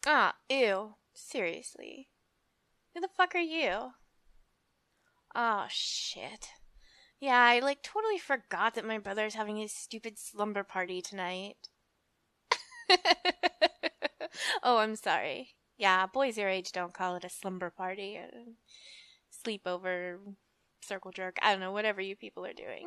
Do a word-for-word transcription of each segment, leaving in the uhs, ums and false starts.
Ah, ew. Seriously. Who the fuck are you? Oh, shit. Yeah, I like totally forgot that my brother's having his stupid slumber party tonight. Oh, I'm sorry. Yeah, boys your age don't call it a slumber party. Uh, sleepover, circle jerk. I don't know, whatever you people are doing.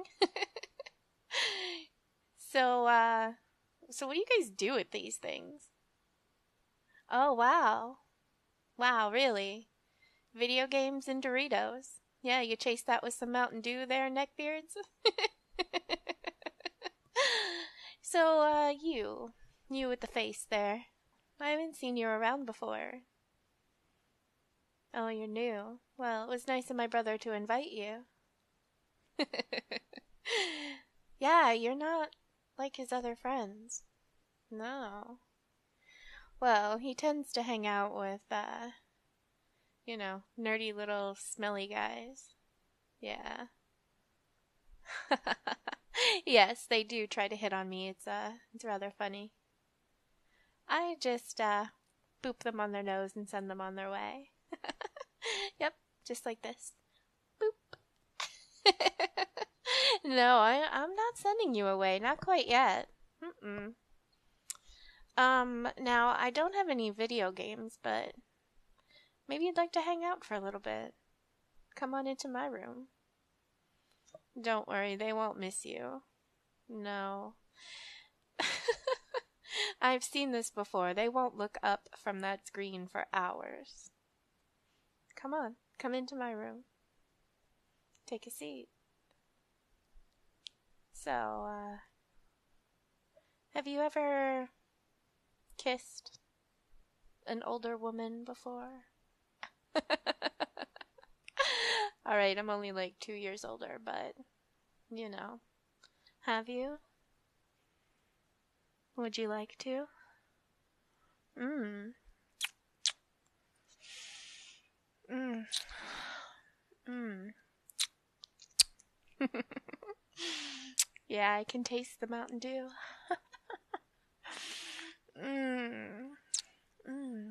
So, uh, so what do you guys do at these things? Oh, wow. Wow, really? Video games and Doritos. Yeah, you chase that with some Mountain Dew there, neckbeards? So, uh, you. You with the face there. I haven't seen you around before. Oh, you're new. Well, it was nice of my brother to invite you. Yeah, you're not like his other friends. No. Well, he tends to hang out with, uh, you know, nerdy little smelly guys. Yeah. Yes, they do try to hit on me. It's, uh, it's rather funny. I just, uh, boop them on their nose and send them on their way. Yep, just like this. Boop. No, I, I'm not sending you away. Not quite yet. Mm-mm. Um, now, I don't have any video games, but maybe you'd like to hang out for a little bit. Come on into my room. Don't worry, they won't miss you. No. I've seen this before. They won't look up from that screen for hours. Come on, come into my room. Take a seat. So, uh, have you ever kissed an older woman before? Alright, I'm only like two years older, but, you know. Have you? Would you like to? Mmm. Mmm. Mmm. Yeah, I can taste the Mountain Dew. Mmm. Mmm.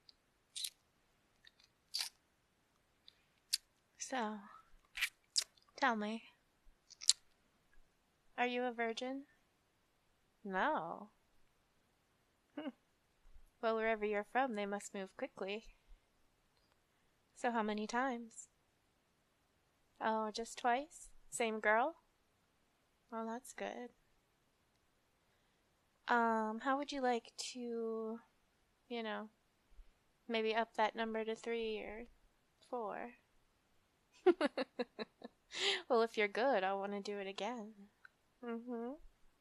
So, tell me, are you a virgin? No. Well, wherever you're from, they must move quickly. So how many times? Oh, just twice? Same girl? Oh, that's good. Um, how would you like to, you know, maybe up that number to three or four? Well, if you're good, I want to do it again. Mm-hmm.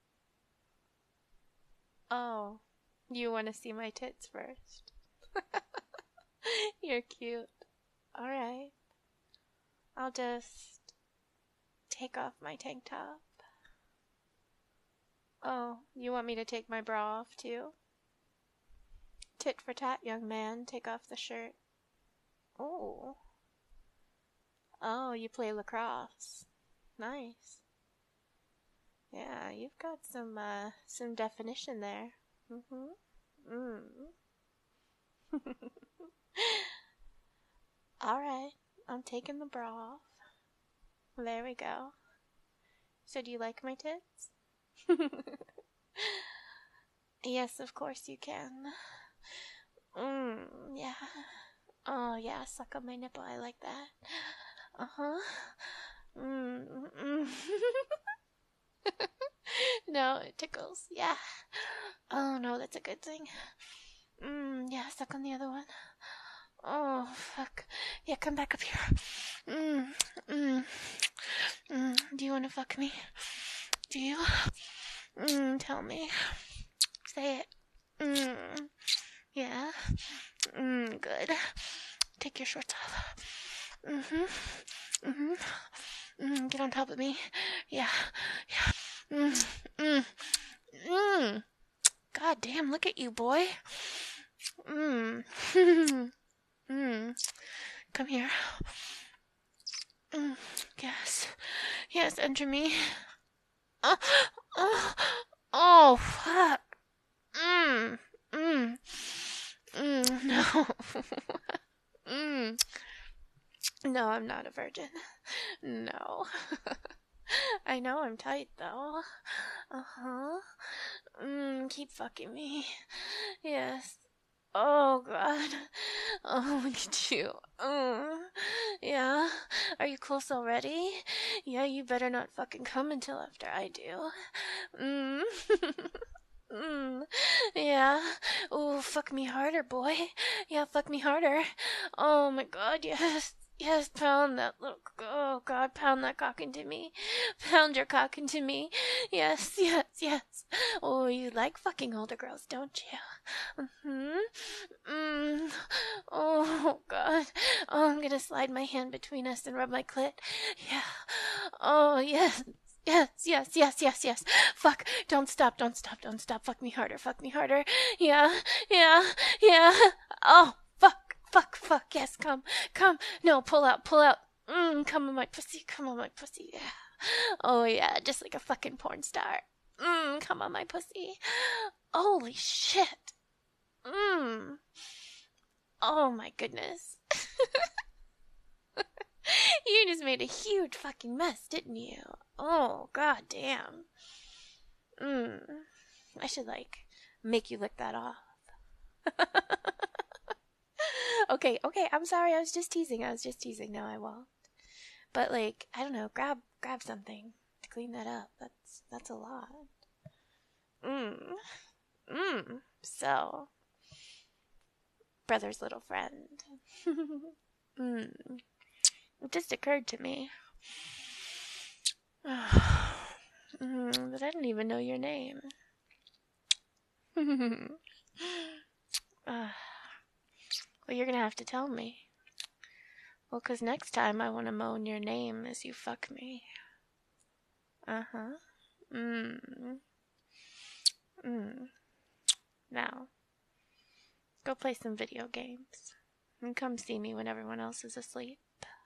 Oh, you want to see my tits first? You're cute. Alright. I'll just take off my tank top. Oh, you want me to take my bra off too? Tit for tat, young man. Take off the shirt. Oh. Oh, you play lacrosse. Nice. Yeah, you've got some, uh, some definition there. Mm-hmm. Mm. Alright, I'm taking the bra off. There we go. So do you like my tits? Yes, of course you can. Mmm, yeah. Oh, yeah, suck on my nipple. I like that. Uh-huh. Mmm, mm. No, it tickles. Yeah. Oh, no, that's a good thing. Mmm, yeah, suck on the other one. Oh, fuck. Yeah, come back up here. Mmm, mmm, mmm. Do you want to fuck me? Do you? Mmm, tell me. Say it. Mmm. Yeah. Mmm, good. Take your shorts off. Mm-hmm. Mm-hmm. Mm, get on top of me. Yeah. Yeah. Mm, mm, mm. God damn, look at you, boy. Mmm. Mmm. Come here. Mm, yes. Yes, enter me. Oh, oh, oh, fuck. Mmm. Mmm. Mmm. mm. No, I'm not a virgin. No. I know I'm tight though. Uh-huh. Mm, keep fucking me. Yes. Oh god. Oh, look at you. Mm. Yeah. Are you close already? Yeah, you better not fucking come until after I do. Mm. Mm. Yeah. Oh, fuck me harder, boy. Yeah, fuck me harder. Oh my god, yes. Yes, pound that little, oh god, pound that cock into me. Pound your cock into me. Yes, yes, yes. Oh, you like fucking older girls, don't you? Mm-hmm. Mm. Oh god. Oh, I'm gonna slide my hand between us and rub my clit. Yeah. Oh, yes. Yes, yes, yes, yes, yes. Fuck. Don't stop, don't stop, don't stop. Fuck me harder, fuck me harder. Yeah, yeah, yeah. Oh, fuck. Fuck, fuck, yes, come, come. No, pull out, pull out. Mm, come on my pussy, come on my pussy. Yeah. Oh, yeah, just like a fucking porn star. Mm, come on my pussy. Holy shit. Mm. Oh, my goodness. You just made a huge fucking mess, didn't you? Oh, god damn. Mm. I should, like, make you lick that off. Okay, okay, I'm sorry, I was just teasing, I was just teasing, no I won't. But like, I don't know, grab grab something to clean that up. That's that's a lot. Mmm. Mmm. So brother's little friend. Mmm. It just occurred to me. mm, that I didn't even know your name. uh, well, you're gonna have to tell me. Well, 'cause next time I want to moan your name as you fuck me. Uh-huh. Mmm. Mmm. Now, go play some video games. And come see me when everyone else is asleep.